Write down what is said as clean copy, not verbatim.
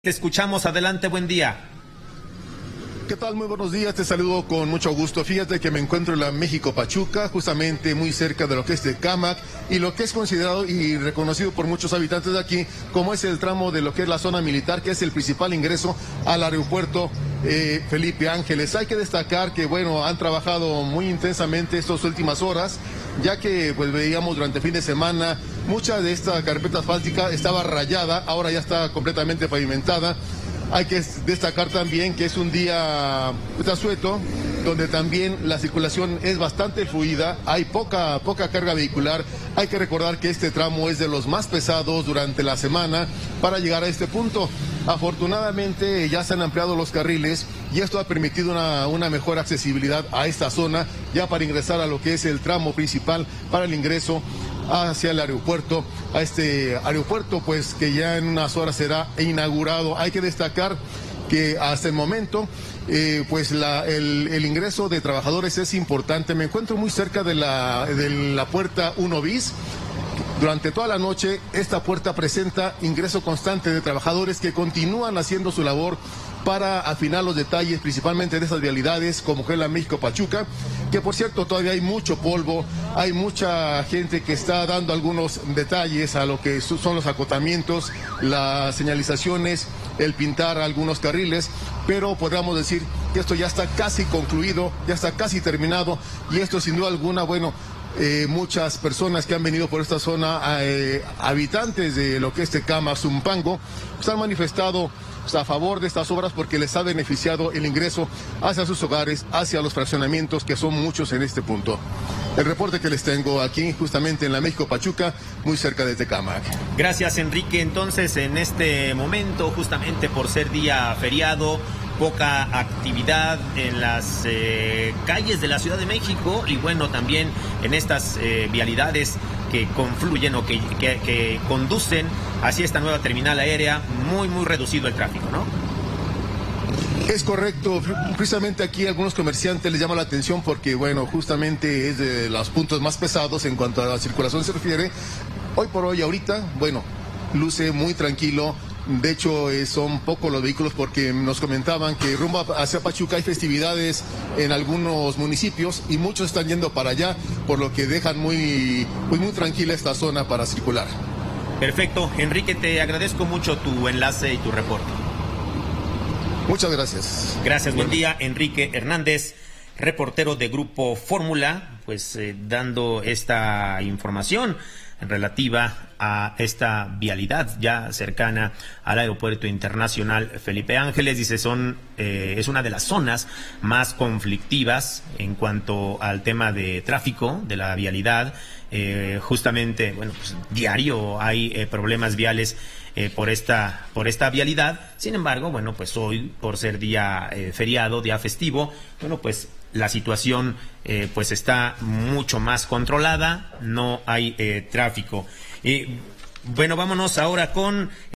Te escuchamos, adelante, buen día. ¿Qué tal? Muy buenos días, te saludo con mucho gusto. Fíjate que me encuentro en la México-Pachuca, justamente muy cerca de lo que es Tecámac y lo que es considerado y reconocido por muchos habitantes de aquí como es el tramo de lo que es la zona militar, que es el principal ingreso al aeropuerto Felipe Ángeles. Hay que destacar que, bueno, han trabajado muy intensamente estas últimas horas, ya que pues veíamos durante el fin de semana mucha de esta carpeta asfáltica estaba rayada, ahora ya está completamente pavimentada. Hay que destacar también que es un día asueto, donde también la circulación es bastante fluida, hay poca carga vehicular. Hay que recordar que este tramo es de los más pesados durante la semana para llegar a este punto. Afortunadamente ya se han ampliado los carriles y esto ha permitido una mejor accesibilidad a esta zona, ya para ingresar a lo que es el tramo principal para el ingreso hacia el aeropuerto, a este aeropuerto pues que ya en unas horas será inaugurado. Hay que destacar que hasta el momento pues el ingreso de trabajadores es importante. Me encuentro muy cerca de la puerta 1 bis. Durante toda la noche esta puerta presenta ingreso constante de trabajadores que continúan haciendo su labor para afinar los detalles, principalmente de esas vialidades como que es la México-Pachuca, que por cierto todavía hay mucho polvo, hay mucha gente que está dando algunos detalles a lo que son los acotamientos, las señalizaciones, el pintar algunos carriles, pero podríamos decir que esto ya está casi concluido, ya está casi terminado, y esto sin duda alguna, bueno, muchas personas que han venido por esta zona, habitantes de lo que es Tecámac, Zumpango, pues han manifestado a favor de estas obras porque les ha beneficiado el ingreso hacia sus hogares, hacia los fraccionamientos, que son muchos en este punto. El reporte que les tengo aquí justamente en la México-Pachuca, muy cerca de Tecámac. Gracias, Enrique. Entonces, en este momento, justamente por ser día feriado, poca actividad en las calles de la Ciudad de México y bueno, también en estas vialidades que confluyen o que conducen hacia esta nueva terminal aérea, muy reducido el tráfico, ¿no? Es correcto, precisamente aquí algunos comerciantes les llama la atención porque, bueno, justamente es de los puntos más pesados en cuanto a la circulación se refiere. Hoy por hoy, ahorita, bueno, luce muy tranquilo. De hecho, son pocos los vehículos porque nos comentaban que rumbo hacia Pachuca hay festividades en algunos municipios y muchos están yendo para allá, por lo que dejan muy tranquila esta zona para circular. Perfecto. Enrique, te agradezco mucho tu enlace y tu reporte. Muchas gracias. Gracias, buen día. Enrique Hernández, reportero de Grupo Fórmula, pues dando esta información relativa a esta vialidad ya cercana al Aeropuerto Internacional Felipe Ángeles. Dice, es una de las zonas más conflictivas en cuanto al tema de tráfico de la vialidad. Justamente, bueno, pues diario hay problemas viales por esta vialidad. Sin embargo, bueno, pues hoy, por ser día feriado, día festivo, bueno, pues la situación pues está mucho más controlada, no hay tráfico. Bueno, vámonos ahora con